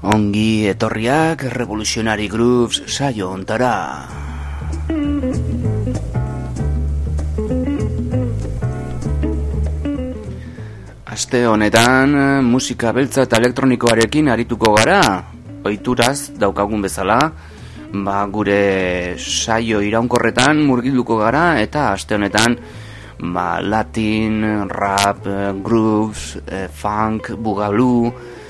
Ongi etorriak Revolutionary Grooves saio ontara. Aste honetan musika beltza eta elektronikoarekin arituko gara. Ohituraz daukagun bezala, gure saio iraunkorretan murgilduko gara eta aste honetan Latin, rap, grooves, funk, boogaloo,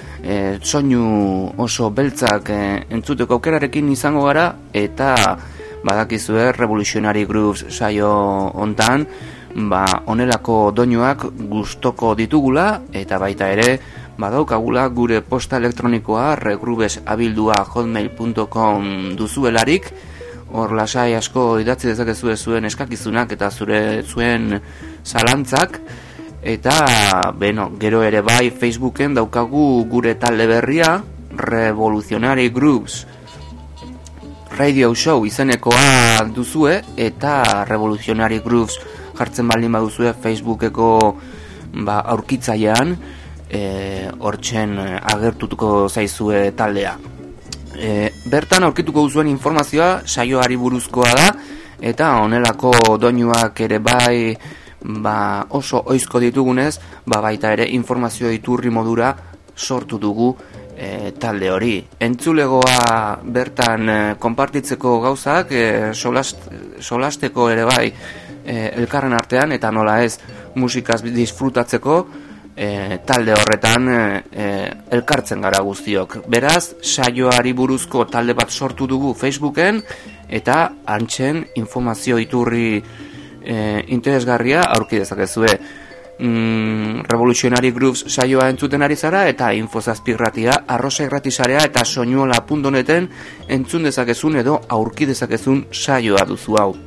soinu oso beltzak entzuteko aukerarekin izango gara eta badakizue Revolutionary Grooves saio hontan honelako doinuak gustoko ditugula eta baita ere badaukagula gure posta elektronikoa regrooves@hotmail.com duzuelarik. Hor lasai asko idatzi dezakezue zuen eskakizunak eta zuen zalantzak. Eta, gero ere bai Facebooken daukagu gure talde berria, Revolutionary Grooves Radio Show izenekoa duzue, eta Revolutionary Grooves jartzen baldin baduzue Facebookeko aurkitzailean, hortzen agertutuko zaizue taldea. Bertan aurkituko duzuen informazioa saioari buruzkoa da, eta honelako doinuak ere bai oso oizko ditugunez, baita ere informazio iturri modura sortu dugu talde hori. Entzulegoa bertan konpartitzeko gauzak, solasteko ere bai elkarren artean, eta nola ez musikaz disfrutatzeko talde horretan elkartzen gara guztiok. Beraz, saioari buruzko talde bat sortu dugu Facebooken, eta hantzen informazio iturri interesgarria aurki dezakezue. Revolutionary Grooves saioa entzuten ari zara eta infozazpirratia, arrosa irratisarea eta soinuola.neten entzun dezakezun edo aurki dezakezun saioa duzu hau.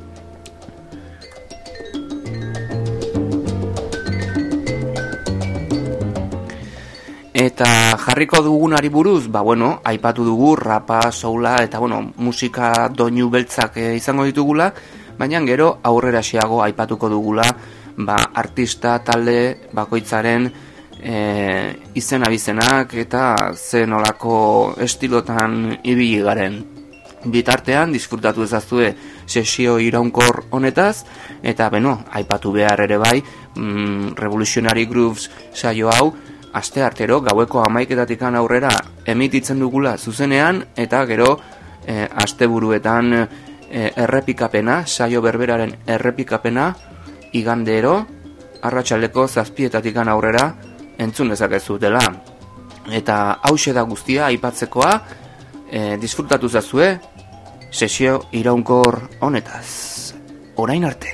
Eta jarriko dugunari buruz, aipatu dugu rapa, soula eta musika doinu beltzak izango ditugula, baina gero aurrera xeago aipatuko dugula artista talde bakoitzaren izen abizenak eta zenolako estilotan ibili garen. Bitartean disfrutatu ezazue sesio iraunkor honetaz, eta aipatu behar ere bai Revolutionary Grooves saio hau asteartero gaueko 11:00 aurrera emititzen dugula zuzenean, eta gero asteburuetan errepikapena, saio berberaren errepikapena igandero arratsaldeko 7:00 aurrera entzun dezakezutela. Eta hauxe da guztia aipatzekoa, disfrutatu zazue sesio iraunkor honetaz. Orain arte.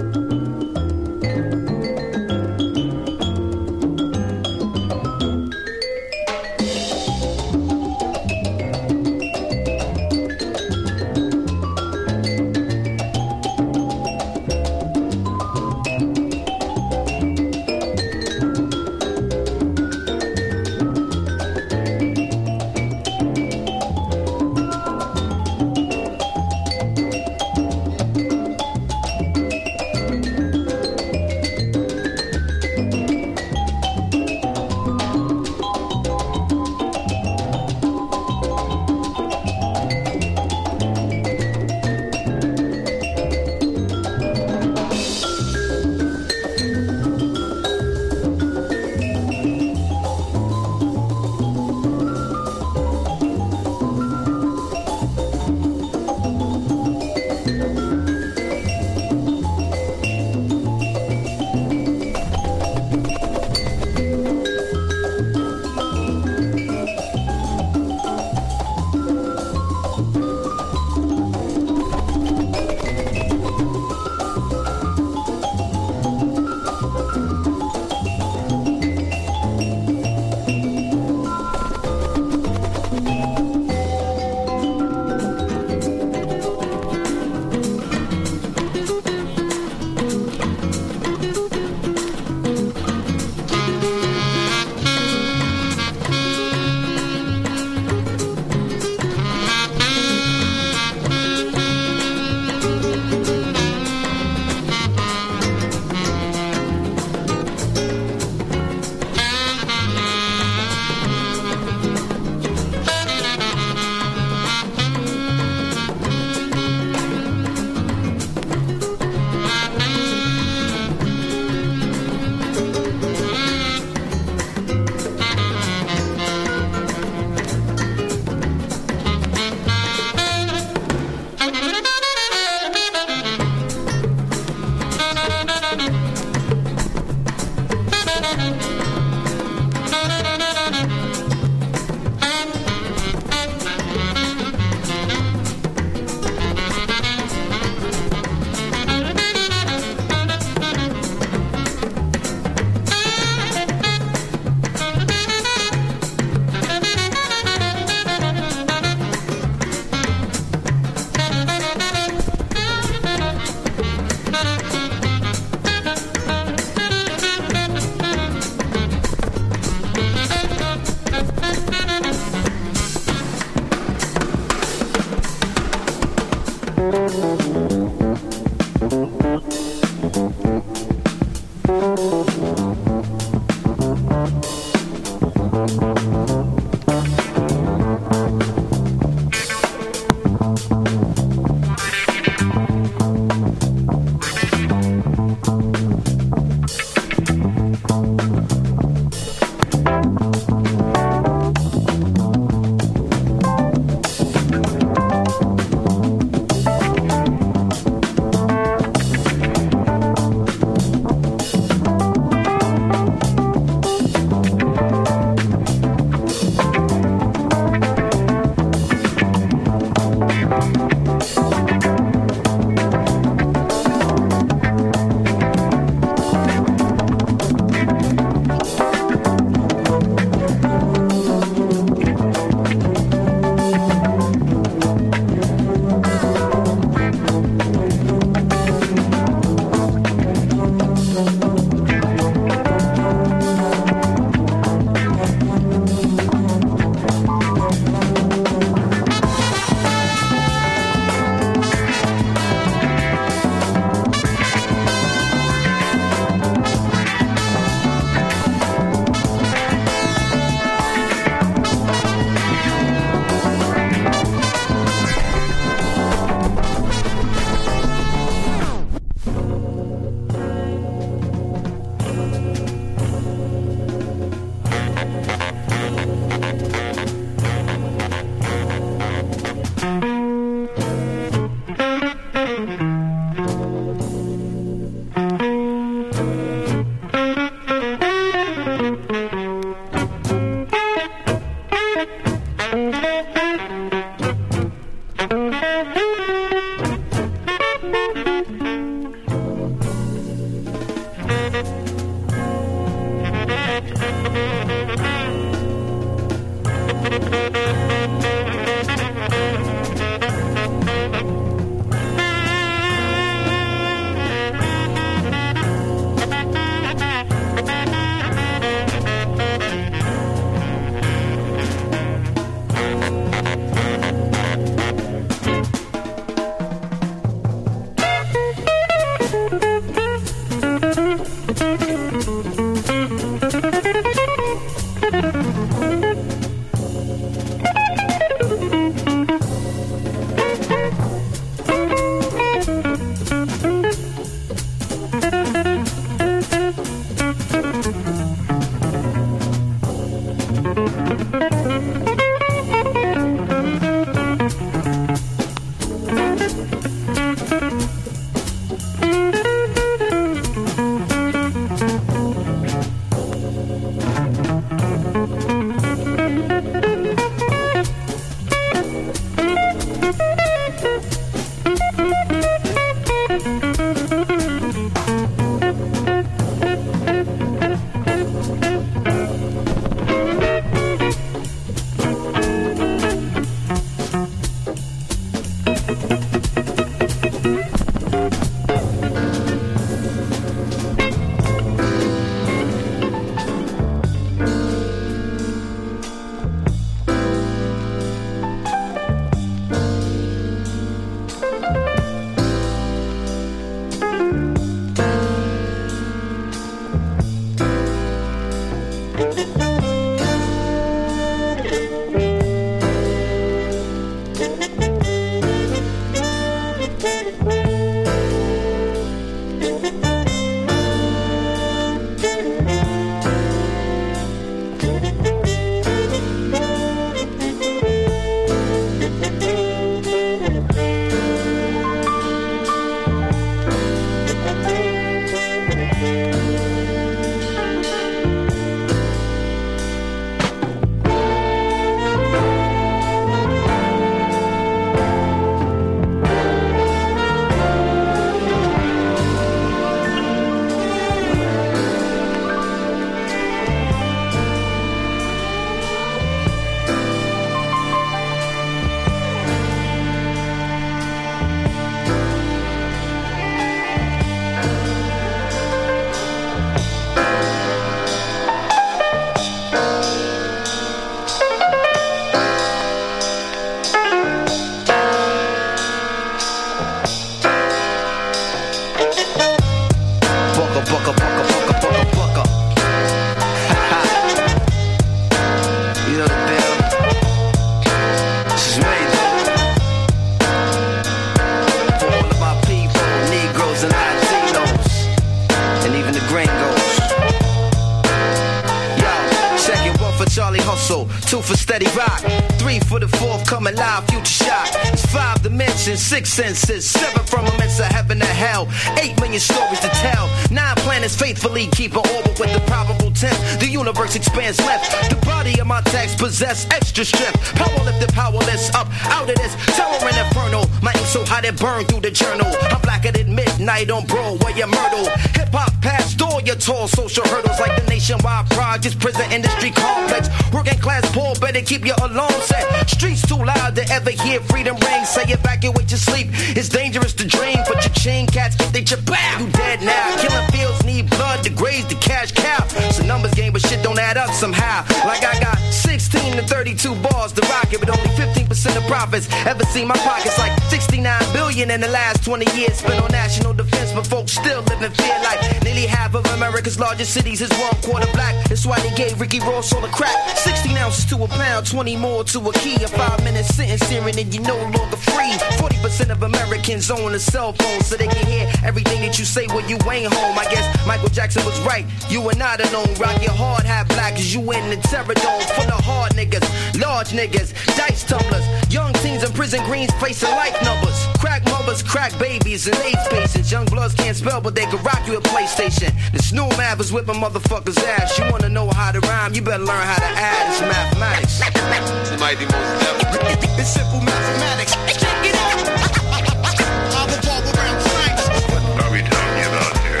2 for steady rock, 3 for the fourth coming live, future shock. It's 5 dimensions, 6 senses, 7 firmaments of heaven to hell, 8 million stories to tell, 9 planets faithfully keep an orbit with the probable 10th. The universe expands left. The body of my text possess extra strength. Power lifted, powerless, up out of this terror and inferno. My ink so hot it burned through the journal. I'm blacker than midnight on Broadway and Myrtle. Hip hop past all your tall social hurdles like the nationwide projects, prison industry complex. Working class poor, better keep your alarm set. Streets too loud to ever hear freedom ring. Say evacuate your sleep. It's dangerous to dream, but your chain cats get they chapow. You dead now. Killing fields need blood to graze the cash cow. It's a numbers game, but shit don't add up somehow. Like I got 16 to 32 bars to rock it, but only 15% of profits. Ever seen my pockets like 69 billion in the last 20 years spent on national defense, but folks still live in fear like nearly half of America's largest cities is 1/4 black. That's why they gave Ricky Ross all the crack. 16 ounces to a pound, 20 more to a key. A 5-minute sentence hearing and you no longer free. 40% of Americans own a cell phone so they can hear everything that you say when you ain't home. I guess Michael Jackson was right. You are not alone. Rock your hard hat black as you in the terror dome full of hard niggas, large niggas, dice tumblers, young teens in prison greens facing life numbers, crack mothers, crack babies, and AIDS patients. Young bloods can't spell, but they can rock you at PlayStation. The Snoop Mav is whipping motherfuckers' ass. You wanna know how to rhyme? You better learn how to add. It's mathematics. The mighty most deaf. It's simple mathematics. Check it out. I revolve around strength. What are we talking about here?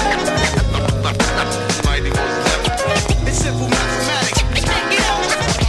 The mighty most deaf. It's simple mathematics. Check it out.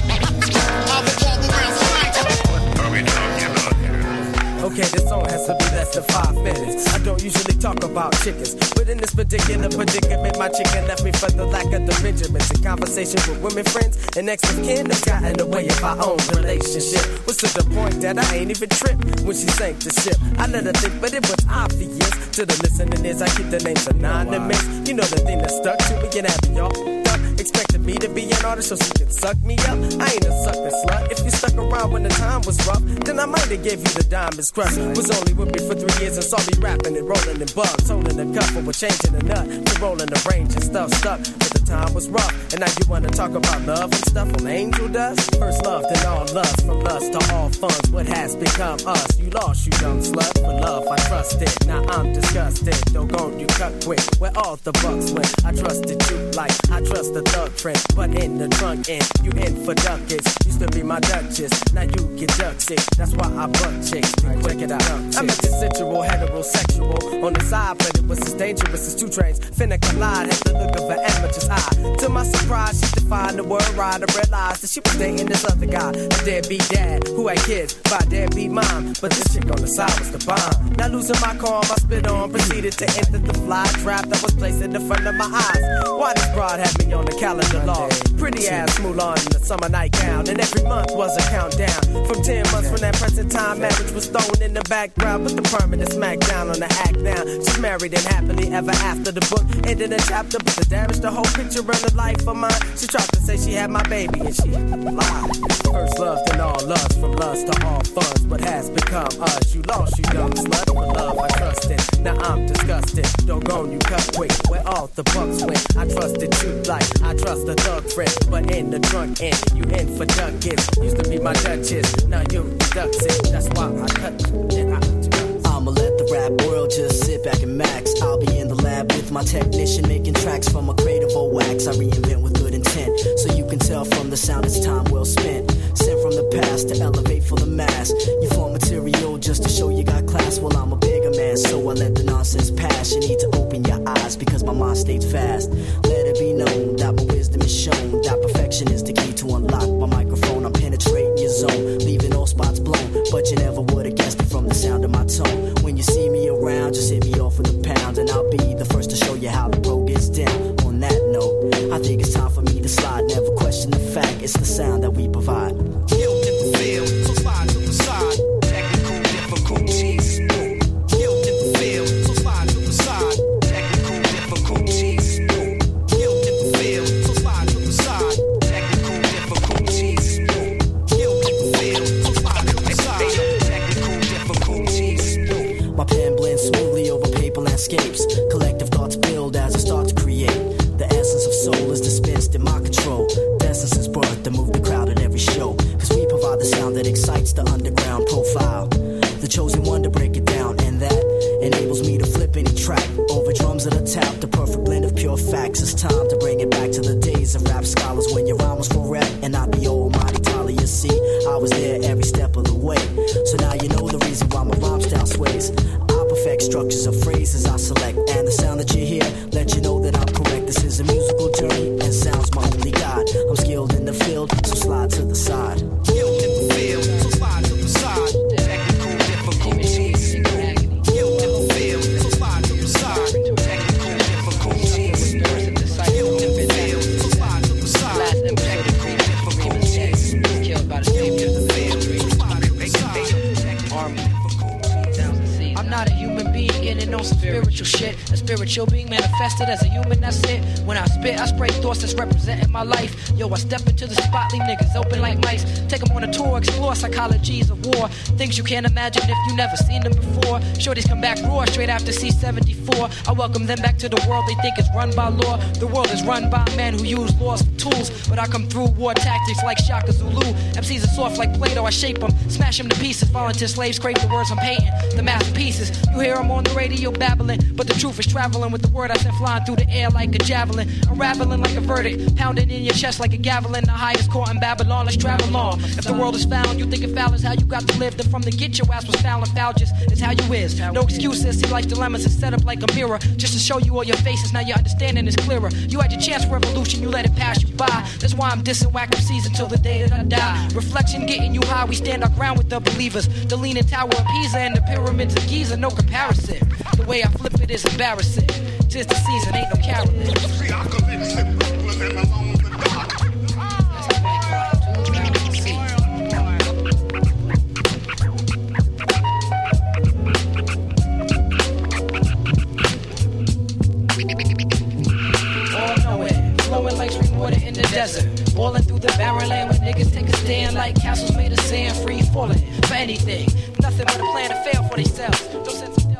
I revolve around strength. What are we talking about here? Okay, this song has to be less than 5 minutes. I don't usually talk about chickens, but in this particular predicament, my chicken left me for the lack of the Benjamins. In conversation with women friends and next of kin have gotten in the way of our own relationship. Was to the point that I ain't even tripped when she sank the ship. I let her think, but it was obvious to the listening ears. I keep the names anonymous. You know the thing that stuck to me and having y'all expected me to be an artist so she could suck me up. I ain't a sucker slut. If you stuck around when the time was rough, then I might have gave you the diamonds crush. Was only with me for 3 years and saw me rapping and rolling in bugs, holding a cup and we're changing the nut to rolling the range and stuff stuck. But the time was rough, and now you wanna talk about love and stuff on angel dust. First love, then all lust, from lust to all funds. What has become us? You lost, you dumb slut. For love, I trusted. Now I'm disgusted. Don't go, you cut quick. Where all the bucks went. I trusted you like I trust the thug friend, but in the trunk end, you in for duckets. Used to be my duchess, now you get duck sick. That's why I buck chicks. Check it out. I'm a consensual heterosexual on the side, but it was as dangerous as 2 trains finna collide. Had the look of an amateur's eye. To my surprise, she defined the word right. I realized that she was dating this other guy, a deadbeat dad who had kids by a deadbeat mom. But this chick on the side was the bomb. Now losing my calm, I spit on, proceeded to enter the fly trap that was placed in the front of my eyes. Why this broad had me on the calendar log? Pretty ass Mulan in the summer nightgown, and every month was a countdown. From 10 months from that present time, marriage was thrown in the background, but the permanent smackdown on the act now. She's married and happily ever after. The book ended a chapter, but the damage the whole picture of the life of mine. She tried to say she had my baby, and she lied. First love, then all lust, from lust to all funds. What has become us? You lost, you dumb slut. For love, I trusted. Now I'm disgusted. Don't go, you cut quick. Where all the bucks went. I trusted you like I trust a thug friend, but in the drunk end, you in for duckets. Used to be my duchess, now you ducks it. That's why I cut you. I'ma let the rap world just sit back and max. I'll be in the lab with my technician making tracks from a crate of old wax. I reinvent with good intent, so you can tell from the sound it's time well spent. Sent from the past to elevate for the mass. You form material just to show you got class. Well, I'm a bigger man, so I let the nonsense pass. You need to open your eyes because my mind stays fast. Let it be known that my wisdom is shown, that perfection is the key to unlock my microphone. I'm penetrating your zone, leaving all spots blown, but you never would have guessed it from the sound of my tone. When you see me around, just hit me off with a pound, and I'll be the first to show you how the pro gets down. On that note, I think it's time for me to slide. Never question the fact, it's the sound that we provide. Guilt in the field, so slide to the side. Technical difficulties. Guilt in the field, so slide to the side. Technical difficulties. Guilt in the field, so slide to the side. Technical difficulties. Guilt in the field, so slide to the side. Technical difficulties. My pen blends smoothly over paper landscapes. Collective thoughts build as I start to create. The essence of soul is dispensed in my control. The essence is birth to move the crowd at every of facts. It's time to bring it back to the days of rap scholars when your rhyme was for rap and not the almighty Talia. See, I was there every step of the way. So now you know the reason why my rhyme style sways. I perfect structures of phrases I select, and the sound that you hear let you know that I'm correct. This is a musical journey, and sound's my only guide. I'm skilled in the field, so slide to the side. Skilled in the field, so slide to the side. Technical difficulties. Skilled in the field, so slide to the side. Technical difficulties. Skilled in the field, so slide to the side. Technical difficulties. Killed by the same to the field. I'm not a human being getting on some spiritual shit. A spiritual being manifested as a human, that's it. When I spit, I spray thoughts that's representing my life. Yo, I step into the spot, leave niggas open like mice. Take them on a tour, explore psychologies of war. Things you can't imagine if you never seen them before. Shorties come back raw straight after C-74. I welcome them back to the world they think is run by law. The world is run by men who use laws for tools. But I come through war tactics like Shaka Zulu. MCs are soft like Play-Doh, I shape them, smash them to pieces. Volunteer slaves scrape the words I'm painting, the masterpieces. You hear them on the radio babbling, but the truth is traveling with the word I sent flying through the air like a javelin. Unraveling like a verdict, pounding in your chest like a gavelin. The highest court in Babylon, let's travel on. If the world is found, you think it foul is how you got to live. Then from the get your ass was foul and foul just is how you is. No excuses, see life's dilemmas is set up like a mirror, just to show you all your faces, now your understanding is clearer. You had your chance for revolution, you let it pass you by. That's why I'm dissing whack MCs until the day that I die. Reflection getting you high, we stand our ground with the believers. The Leaning Tower of Pisa and the pyramids of Giza, no comparison. The way I flip it is embarrassing. Tis the season, ain't no caroling. See, I could live simple, living alone in the dark. All nowhere, flowing like spring water in the desert. Boiling through the barren land when niggas take a stand like castles made of sand, free falling for anything. Nothing but a plan to fail for themselves. No sense of doubt.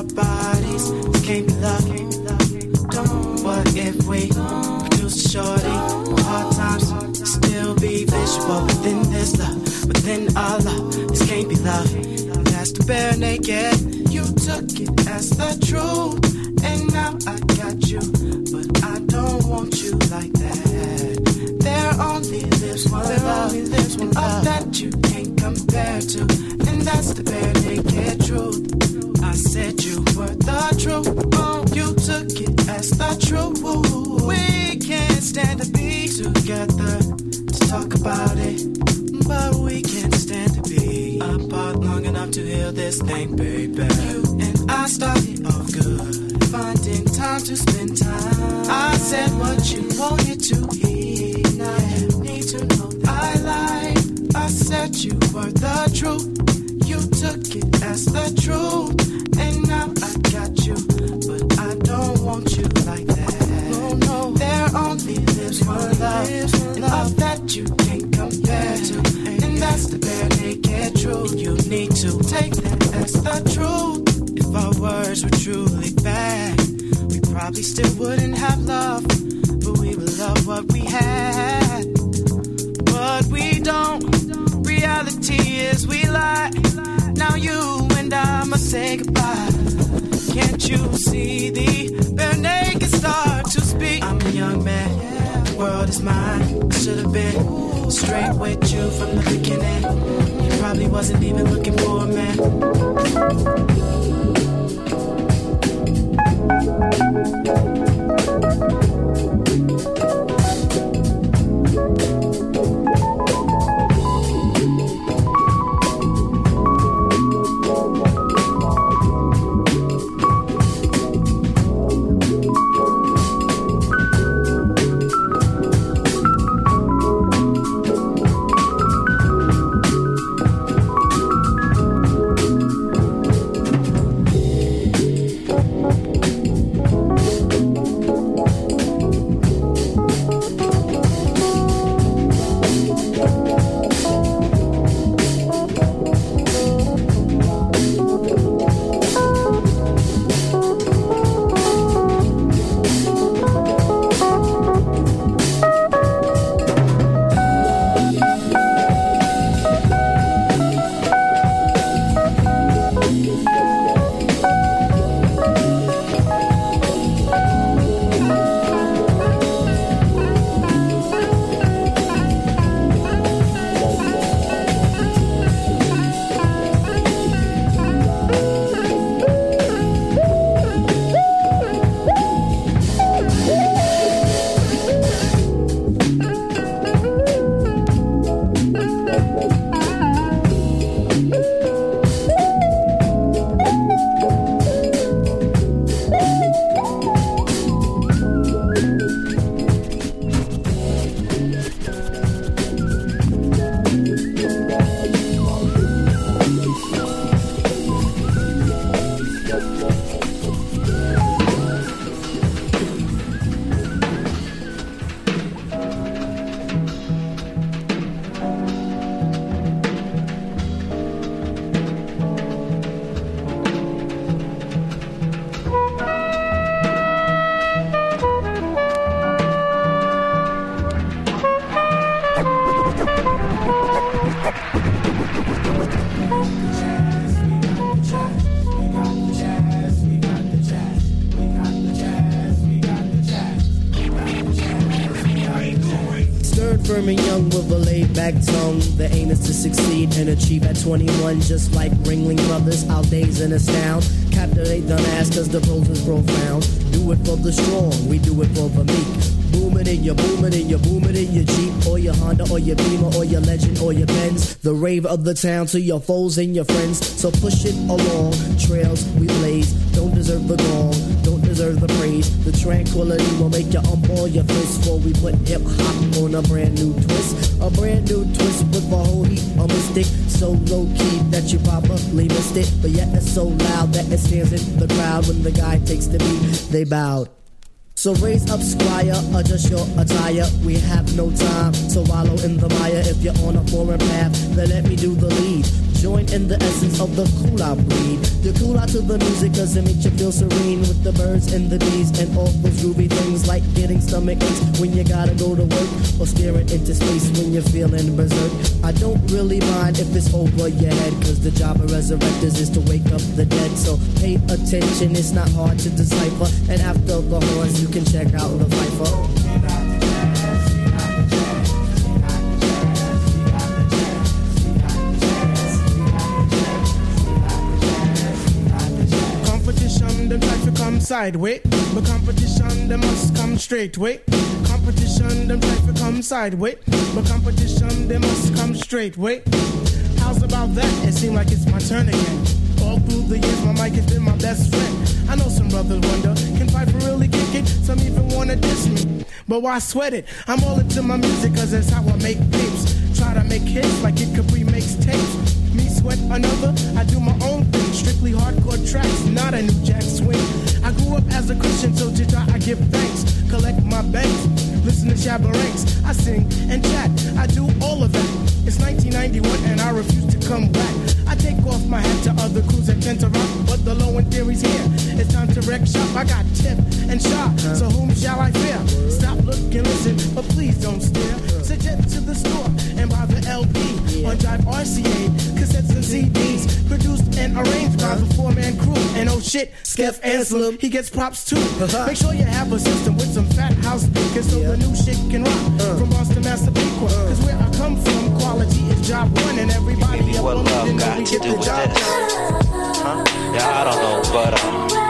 Shorty the truth. And now I got you, but I don't want you like that. There only lives one love, love that you can't compare to. And that's the bare naked truth. I said you were the truth. Oh, you took it as the truth. We can't stand to be together to talk about it, but we can't stand to be apart long enough to heal this thing, baby. You and I started off good, finding time to spend time. I said what you wanted to hear. Now you need to know that I lied. I said you were the truth. You took it as the truth. And now I got you, but I don't want you like that. No, no. There only lives one love that you can't compare to. And that's the bare naked truth. You need to take that as the truth. If our words were truly bad, we probably still wouldn't have love, but we would love what we had. But we don't. Reality is we lie. Now you and I must say goodbye. Can't you see the bare naked start to speak? I'm a young man, the world is mine. I should have been straight with you from the beginning. You probably wasn't even looking for a man. Firm and young with a laid-back tongue. The aim is to succeed and achieve at 21. Just like Ringling Brothers, our days in astound. Captivate the mass cause the pros is profound. Do it for the strong, we do it for the meek. Boom it in your Jeep or your Honda or your Beamer or your Legend or your Benz. The rave of the town to your foes and your friends. So push it along, trails we blaze. Don't deserve the gong, don't deserve the praise. The tranquility will make you all your fists before we put hip-hop on a brand new twist. A brand new twist with a whole heap of mystic. So low-key that you probably missed it. But yet it's so loud that it stands in the crowd. When the guy takes the beat, they bowed. So raise up, squire, adjust your attire. We have no time to wallow in the mire. If you're on a foreign path, then let me do the lead. join in the essence of the cool I breed. The cool out to the music cause it makes you feel serene with the birds and the bees and all those groovy things like getting stomach aches when you gotta go to work or staring into space when you're feeling berserk. I don't really mind if it's over your head cause the job of resurrectors is to wake up the dead. So pay attention, it's not hard to decipher, and after the horns you can check out the Viper. Them try to come sideways, but competition them must come straight way. Competition them try to come sideways, but competition they must come straight way. How's about that? It seems like it's my turn again. All through the years, my mic has been my best friend. I know some brothers wonder, can Piper really kick it? Some even wanna diss me, but why sweat it? I'm all into my music, cause that's how I make tapes. Try to make hits like Kid Capri makes tapes. Me sweat another, I do my own thing. Strictly hardcore tracks, not a new jack swing. I grew up as a Christian, so to God I give thanks. Collect my banks, listen to Shabba Ranks. I sing and chat, I do all of that. It's 1991 and I refuse to come back. I take off my hat to other crews that tend to rock, but the low end theory's here. It's time to wreck shop. I got Tip and Shot, so whom shall I fear? Stop, look, and listen, but please don't stare. Suggest to the store and buy the LP on Drive RCA, cassettes and CDs, produced and arranged by the four-man crew. And oh shit, Skeff Anselm, he gets props too. Make sure you have a system with some fat house speakers so the new shit can rock. From Boston, Massapequa, cause where I come from, quality is job one, and everybody up on it, and we get the job done. Huh? Yeah, I don't know, but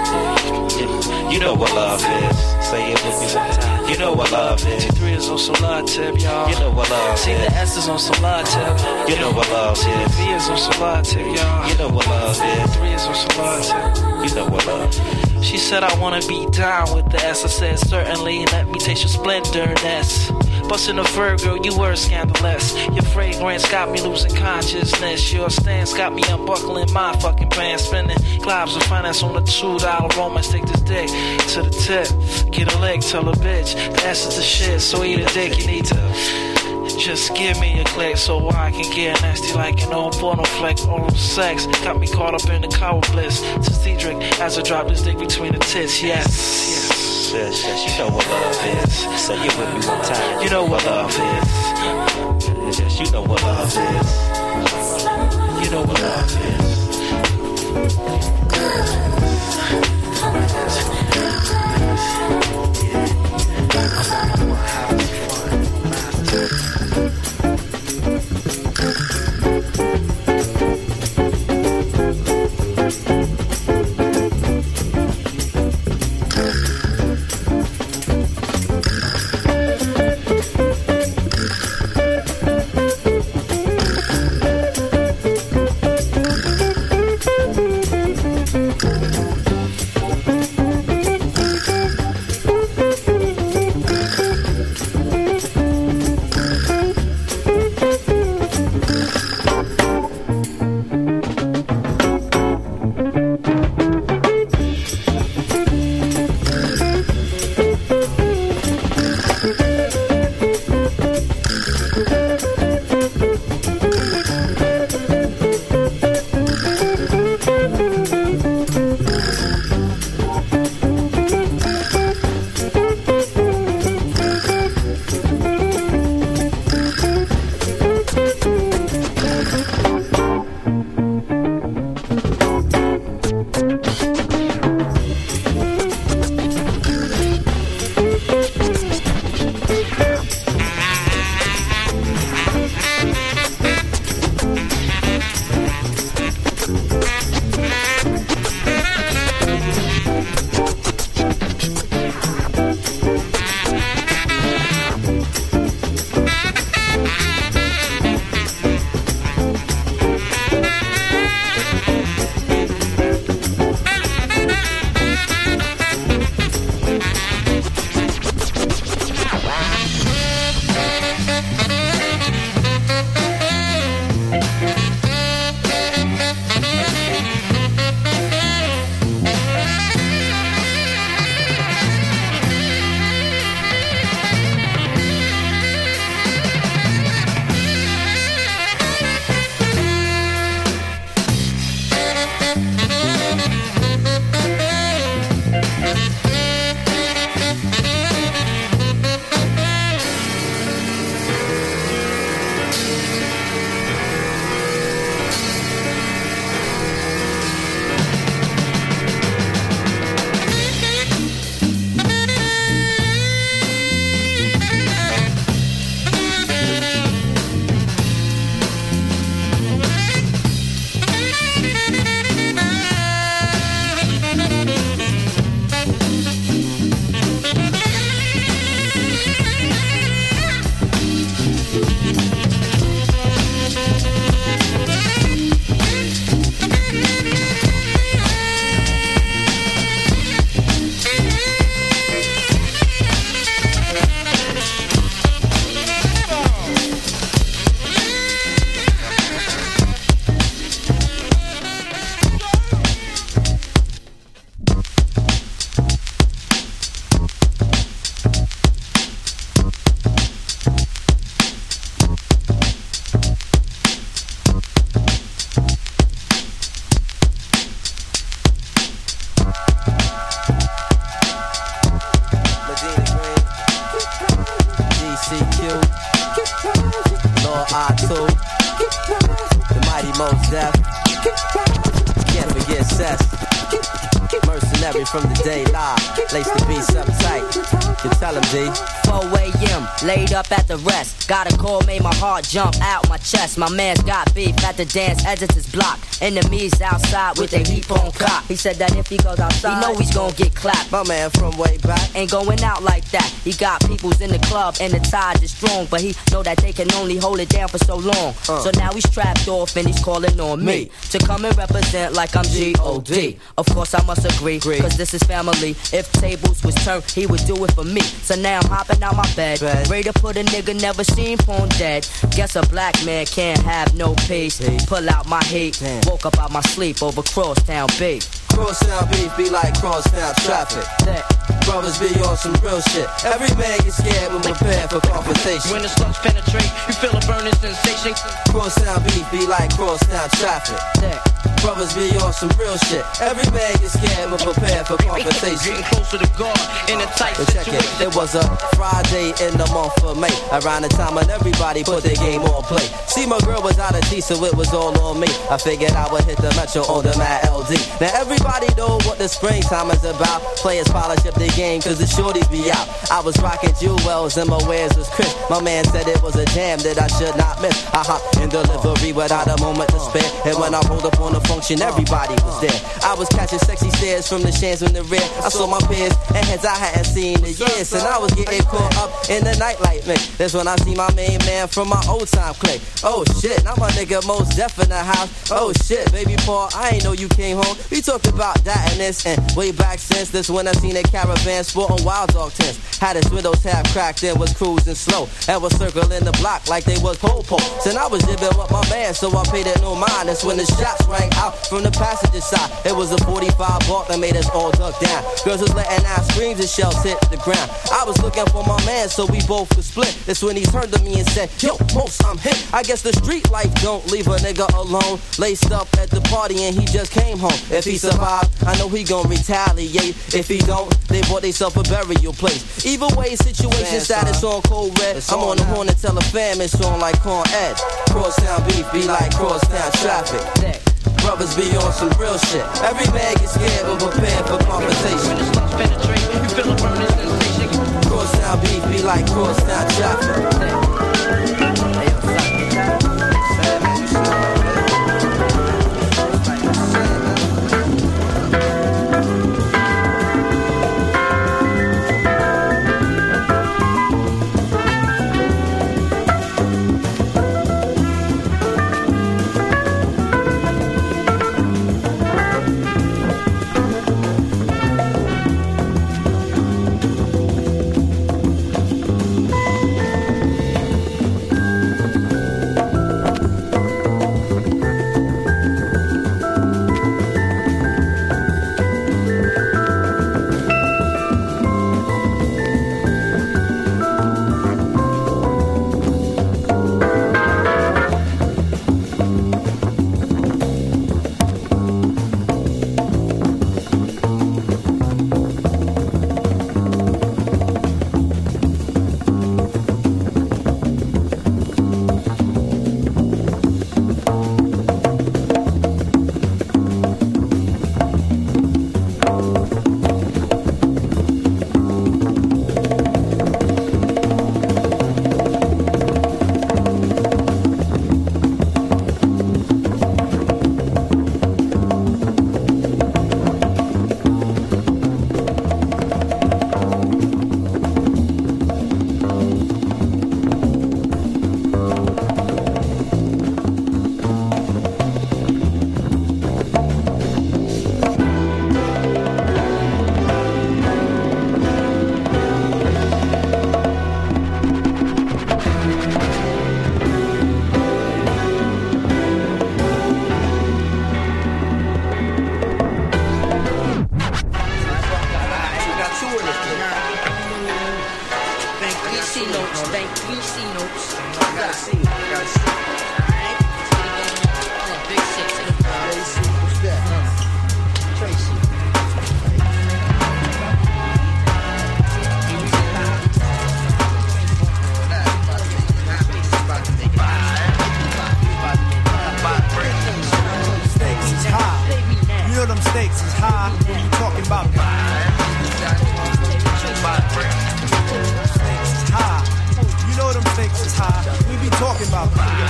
you know what love is. Say it with me one time. You know what love is. T3 is on some live tip, y'all. You know what love is. See the S is on some live tip. You know what love is. See the V is on some live tip, y'all. You know what love is. 3 is on some live tip. You know what love is. She said I wanna be down with the S. I said certainly, let me taste your splendorness. Bustin' a Virgo, you were scandalous. Your fragrance got me losing consciousness. Your stance got me unbuckling my fucking pants. Spending globs of finance on a $2 romance. Take this dick to the tip. Get a leg, tell a bitch. The S is the shit, so eat a dick. You need to just give me a click so I can get nasty like an old porno flick. Oral sex got me caught up in the cow bliss. To Cedric as I drop this dick between the tits. Yes. Yes, you know what love is. Say it with me one time. You know what love is. Yes, you know what love is. You know what love is. ride to the mighty Mos Def. Can't forget Cess. Mercenary from the day live. Lace the beats up tight. You tell him, D. 4 a.m. laid up at the rest. Got a call, made my heart jump out my chest. My man's got beef at the dance editor's block. Enemies outside with a heap on cop. He said that if he goes outside, he know he's gonna get clapped. My man from way back ain't going out like that. He got peoples in the club and the tide is strong, but he know that they can only hold it down for so long. So now he's trapped off and he's calling on me to come and represent like I'm G.O.D. Of course I must agree, cause this is family. If tables was turned, he would do it for me. So now I'm hopping out my bed, ready to put a nigga never seen porn dead. Guess a black man can't have no peace. Pull out my heat, woke up out my sleep over crosstown beef. Crosstown beef be like crosstown traffic. Brothers be on some real shit. Every man gets scared when prepared for confrontation. When the slugs penetrate, you feel a burning sensation. Crosstown beef be like crosstown traffic. Brothers be on some real shit. Every man gets scared when prepared for confrontation. Getting closer to God in a tight situation. It was a Friday in the month of May, around the time when everybody put their game on play. See, my girl was out of tea, so it was all on me. I figured I would hit the Metro on the Mad LD. Now everybody know what the springtime is about. Players polish up their game cause the shorties be out. I was rocking jewels and my wares was crisp. My man said it was a jam that I should not miss. I hopped in delivery without a moment to spare. And when I rolled up on the function, everybody was there. I was catching sexy stares from the shans in the rear. I saw my peers and heads I hadn't seen in years. And I was getting caught up in the nightlight mix. That's when I see my main man from my old time clique. Oh shit, now my nigga Mos Def in the house. Oh shit, baby Paul, I ain't know you came home. We talked about that and this, and way back since this when I seen a caravan sporting wild dog tents. Had his windows half cracked and was cruising slow, and was circling the block like they was po-pos. And I was jibbing with my man, so I paid it no mind. That's when the shots rang out from the passenger side. It was a 45 Bart that made us all duck down. Girls was letting out screams and shells hit the ground. I was looking for my man so we both could split. That's when he turned to me and said, yo, Mos, I'm hit. I guess the street life don't leave a nigga alone. Laced up at the party and he just came home. If he survived, I know he gon' retaliate. If he don't, they bought theyself a burial place. Either way, situation status on cold red. I'm on the horn and tell a fam it's on like Con Ed. Crosstown beef be like crosstown traffic. Brothers be on some real shit. Every man gets scared but prepared for confrontation. When the slugs penetrate, you feel a burning sensation. Crosstown beef be like crosstown traffic. be talking about stakes is high. You know them stakes is high. We be talking about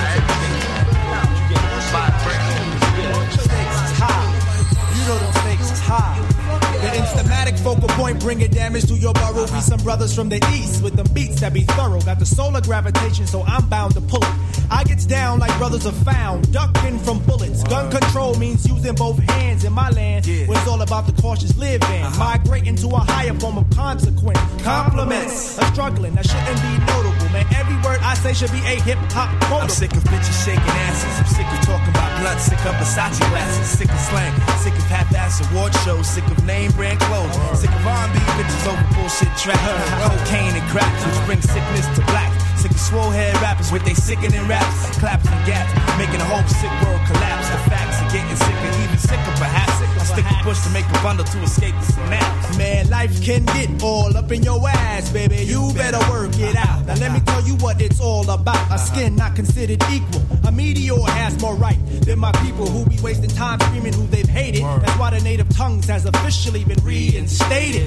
stakes is high. You know them stakes is high. The Instamatic focal point bringing damage to your burrow. Be some brothers from the east with them beats that be thorough. Got the solar gravitation, so I'm bound to pull it. I gets down like brothers are found, ducking from bullets. Gun control means using both hands in my land, where it's all about the cautious living. Migrating to a higher form of consequence. Compliments are struggling, that shouldn't be notable. Man, every word I say should be a hip-hop quote. I'm sick of bitches shaking asses. I'm sick of talking about blood. Sick of Versace glasses. Sick of slang. Sick of half-ass award shows. Sick of name brand clothes. Sick of R&B bitches over bullshit trap. Cocaine and crack, which brings sickness to black. Sick of swole head rappers with they sickening raps, claps and gaps, making the whole sick world collapse. The facts are getting sicker, even sicker perhaps. I stick a push to make a bundle to escape the synapse. Man, life can get all up in your ass, baby. You better work it out. Now let me tell you what it's all about. A skin not considered equal. A meteor has more right than my people who be wasting time screaming who they've hated. That's why the native tongues has officially been reinstated.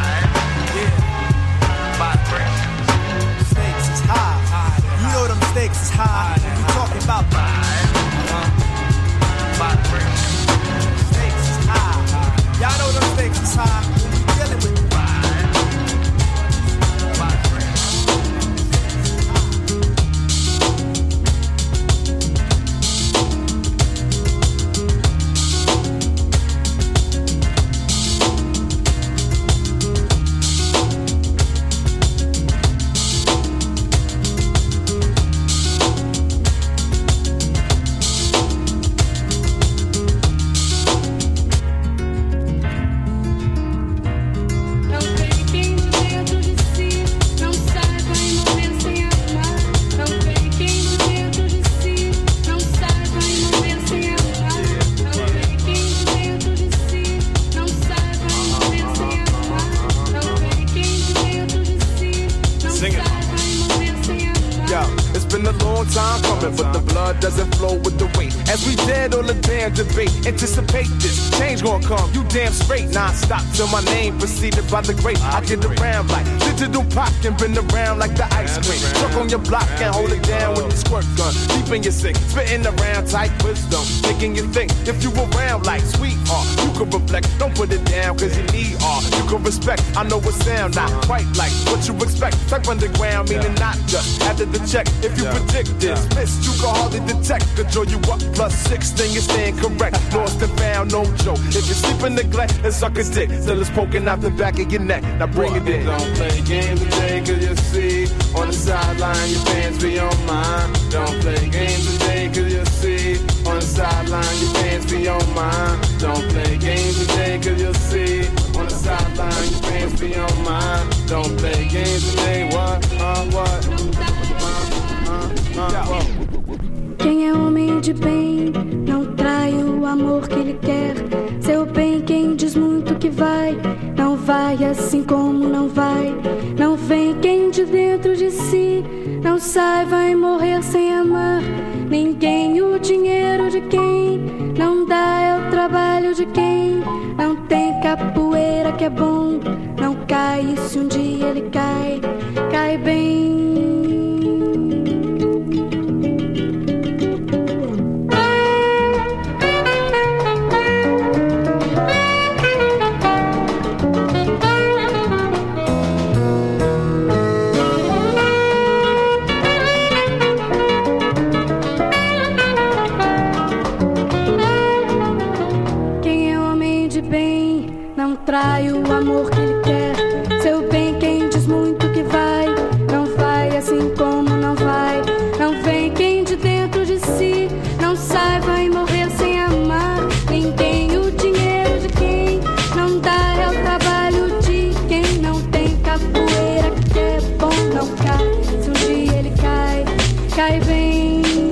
Stakes is high. You know them stakes is high. You talking about stakes is high. Y'all know them stakes is high. We dealing with anticipate this change gonna come. You damn straight, non-stop till my name preceded by the great. I get around like digital pop and been around like the ice cream. Truck on your block and hold it down with the squirt gun. Deep in your sick, spitting around tight wisdom, making you think. If you around like sweetheart, you can reflect. Don't put it down cause you need art. You can respect. I know it sound not quite like what you expect. Type underground meaning not just after the check. If you predict this, miss you can hardly detect. Control you up +6, then you stand correct. Lost and found, no joke. If you sleep in neglect and suck a dick till it's poking out the back of your neck. Now bring it in. Don't play games today cause you see on the sideline your fans be on mine. Don't play games today cause you see on the sideline your fans be on mine. Don't play games today cause you see on the sideline your fans be on mine. Don't play games today, what? Quem é homem de bem não trai o amor que ele quer. Seu bem, quem diz muito que vai, não vai assim como não vai. Não vem quem de dentro de si não sai, vai morrer sem amar ninguém. O dinheiro de quem não dá é o trabalho de quem não tem capoeira que é bom. Não cai e se um dia ele cai, cai bem. Trai o amor que ele quer. Seu bem, quem diz muito que vai, não vai assim como não vai. Não vem quem de dentro de si não sai, vai morrer sem amar ninguém. O dinheiro de quem não dá é o trabalho de quem não tem capoeira que é bom. Não cai, se um dia ele cai, cai bem.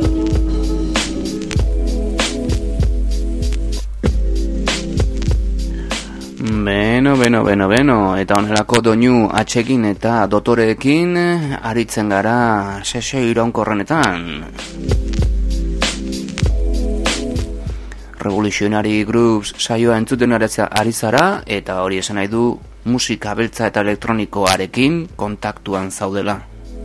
Beno, eta honelako doinu atxekin eta dotoreekin aritzen gara sesio iraunkorrenetan. Revolutionary Grooves saioa entzuten ari zara, eta hori esan nahi du musika beltza eta elektronikoarekin kontaktuan zaudela.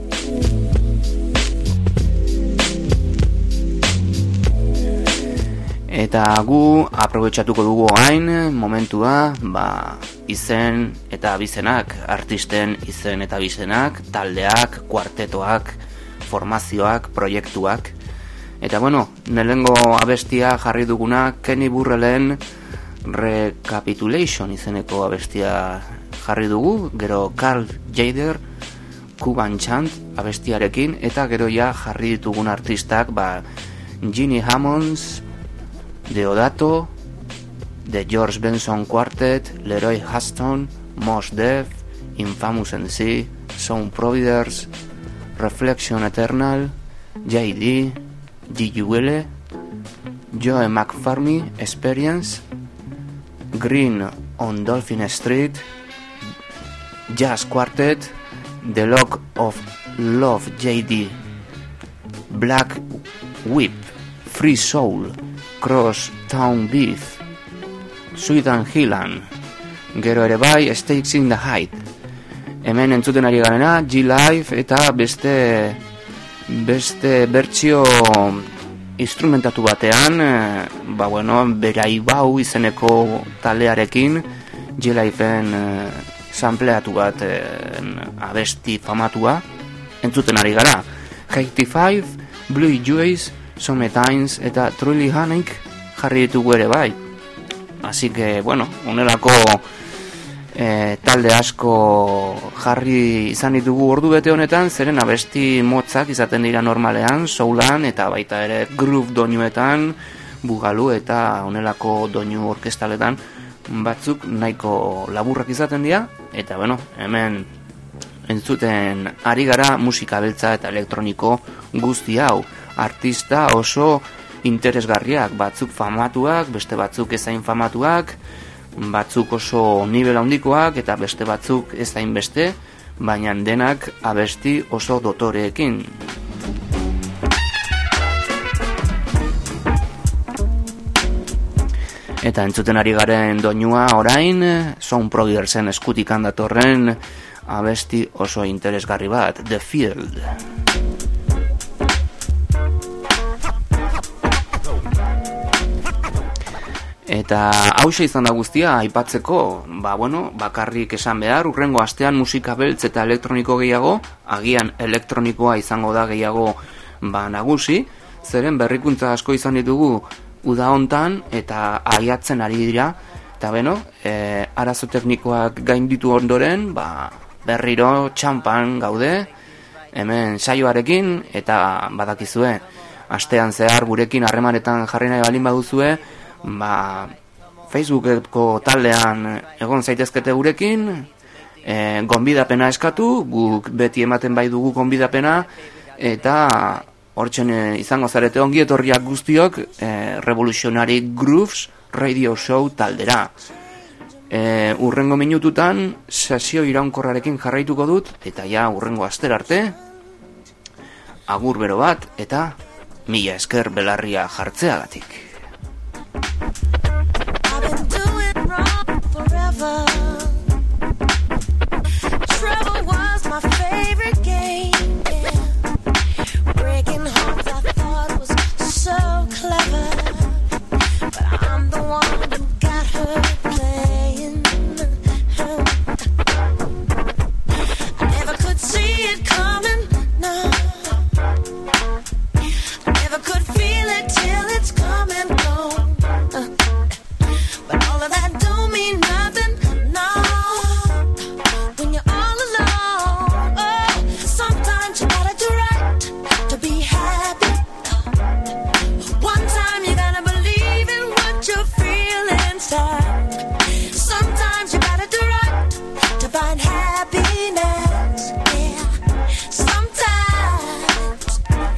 Eta gu aprobetxatuko dugu hain momentua, izen eta abizenak, artisten izen eta abizenak, taldeak, kuartetoak, formazioak, proiektuak. Eta nelengo abestia jarri duguna Kenny Burrellen Recapitulation izeneko abestia jarri dugu, gero Carl Jader, Cuban Chant abestiarekin, eta gero jarri ditugun artistak, Ginny Hammonds, Deodato, The George Benson Quartet, Leroy Huston, Mos Def, Infamous MC, Sound Providers, Reflection Eternal, J.D., G.U.L., Joe McFarmy Experience, Green on Dolphin Street, Jazz Quartet, The Lock of Love J.D., Black Whip, Free Soul, Cross Town Beef, Sweet and Hillan, gero ere bai Stakes in the Height. Hemen entzuten ari garena G-Live eta beste bertsio instrumentatu batean, Beraibau izeneko taldearekin G-Liveen sampleatu bat abesti famatua entzuten ari gara. 85, Blue Juice, Sometimes eta Truly Hanik jarri ditugu ere bai. Así que, unelako talde asko jarri izan ditugu ordu bete honetan, zeren abesti motzak izaten dira normalean, soulan eta baita ere groove doinuetan, bugalu eta unelako doinu orkestaletan batzuk nahiko laburrak izaten dira, eta hemen entzuten ari gara musika beltza eta elektroniko guzti hau. Artista oso interesgarriak, batzuk famatuak, beste batzuk ezain famatuak, batzuk oso nivel handikoak eta beste batzuk ezain beste, baina denak abesti oso dotoreekin. Eta entzuten ari garen doinua orain, Sound Providersen eskutik handatorren abesti oso interesgarri bat, The Field. Eta hauxe izan da guztia aipatzeko, bakarrik esan behar, urrengo astean musika beltz eta elektroniko gehiago, agian elektronikoa izango da gehiago nagusi, zeren berrikuntza asko izan ditugu uda hontan eta aiatzen ari dira, eta arazo teknikoak gainditu ondoren, berriro txampan gaude, hemen saioarekin, eta badakizue, astean zehar gurekin harremanetan jarri nahi balin baduzue, Facebookeko taldean egon zaitezkete gurekin, gonbidapena eskatu, guk beti ematen bai dugu gonbidapena, eta hortzen izango zarete ongi etorriak guztiok Revolutionary Grooves Radio Show taldera. Urrengo minututan sesio iraunkorrarekin jarraituko dut, eta urrengo aster arte, agur bero bat, eta mila esker belarria jartzeagatik. Trouble was my favorite game, breaking hearts I thought was so clever, but I'm the one who got her playing. I never could see it coming, no, I never could feel it till it's come and gone, but all of that don't mean nothing, no. When you're all alone, sometimes you gotta do right to be happy. One time you gotta believe in what you feel inside. Sometimes you gotta do right to find happiness. Yeah. Sometimes,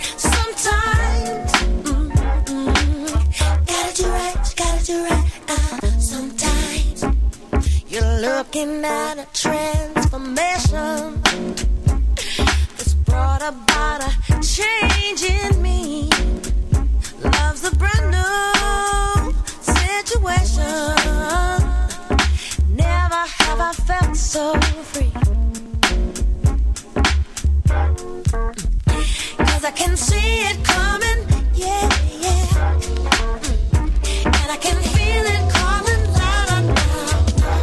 gotta do right. Sometimes you're looking at a transformation that's brought about a change in me. Love's a brand new situation. Never have I felt so free. 'Cause I can see it coming, yeah, yeah. And I can feel it calling loud now.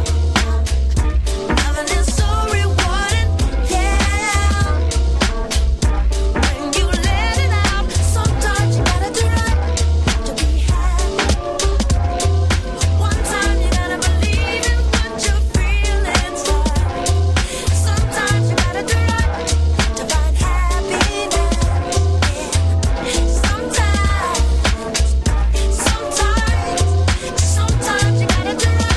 Loving is so rewarding, yeah. When you let it out, sometimes you gotta do right to be happy. One time you gotta believe in what you feel inside. Sometimes you gotta do right to find happiness. Sometimes you gotta do right.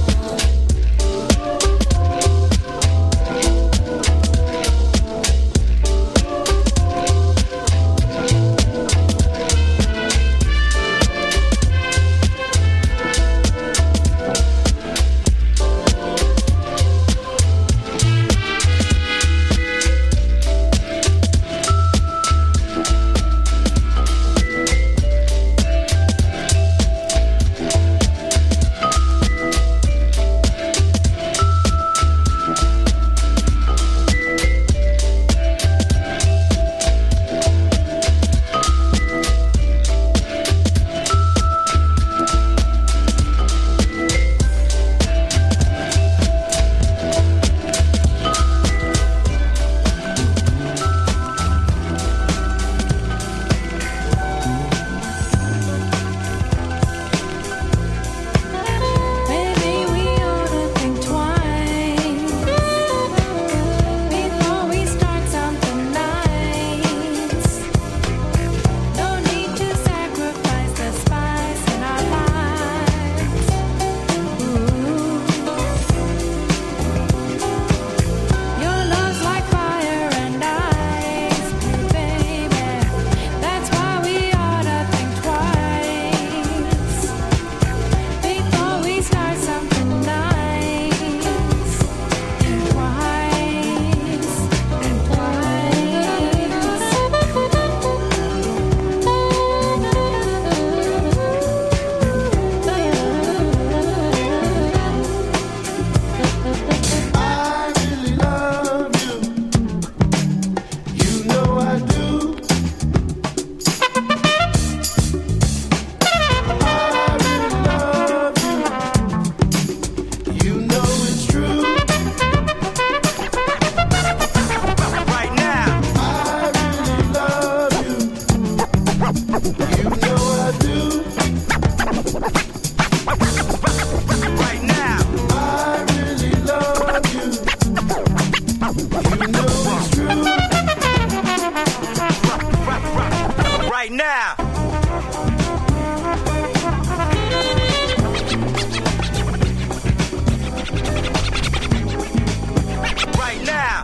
Maybe we ought to think twice before we start something nice. No need to sacrifice the spice in our lives. Your love's like fire and ice, baby. That's why we ought to think twice before we start something nice. And twice, and I really love you. You know I do. I really love you. You know it's true. Right now. I really love you. You know I do. Right now. I really love you. You know it's true. Right now. Right now.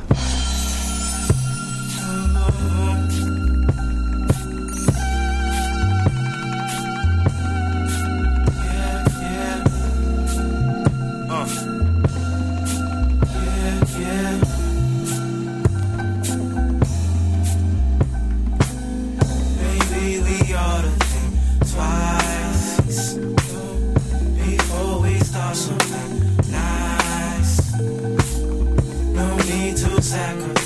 Maybe we ought to think twice before we start something nice. No need to sacrifice